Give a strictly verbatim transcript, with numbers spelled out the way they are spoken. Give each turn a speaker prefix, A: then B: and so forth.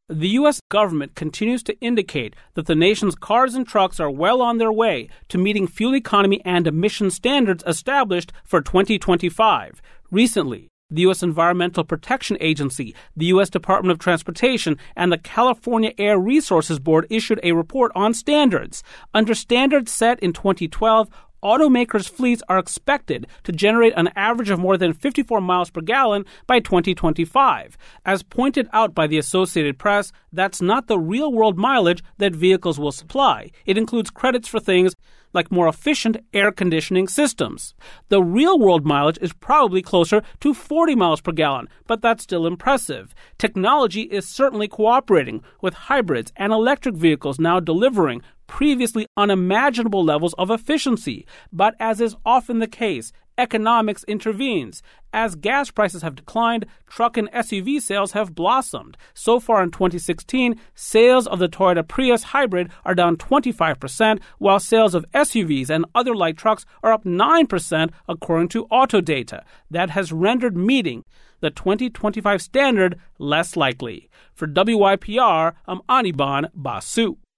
A: The U S government continues to indicate that the nation's cars and trucks are well on their way to meeting fuel economy and emission standards established for twenty twenty-five. Recently, the U S Environmental Protection Agency, the U S Department of Transportation, and the California Air Resources Board issued a report on standards. Under standards set in twenty twelve, automakers' fleets are expected to generate an average of more than fifty-four miles per gallon by twenty twenty-five. As pointed out by the Associated Press, that's not the real-world mileage that vehicles will supply. It includes credits for things like more efficient air conditioning systems. The real-world mileage is probably closer to forty miles per gallon, but that's still impressive. Technology is certainly cooperating, with hybrids and electric vehicles now delivering previously unimaginable levels of efficiency. But as is often the case, economics intervenes. As gas prices have declined, truck and S U V sales have blossomed. So far in twenty sixteen, sales of the Toyota Prius hybrid are down twenty-five percent, while sales of S U Vs and other light trucks are up nine percent, according to Autodata. That has rendered meeting the twenty twenty-five standard less likely. For W Y P R, I'm Anirban Basu.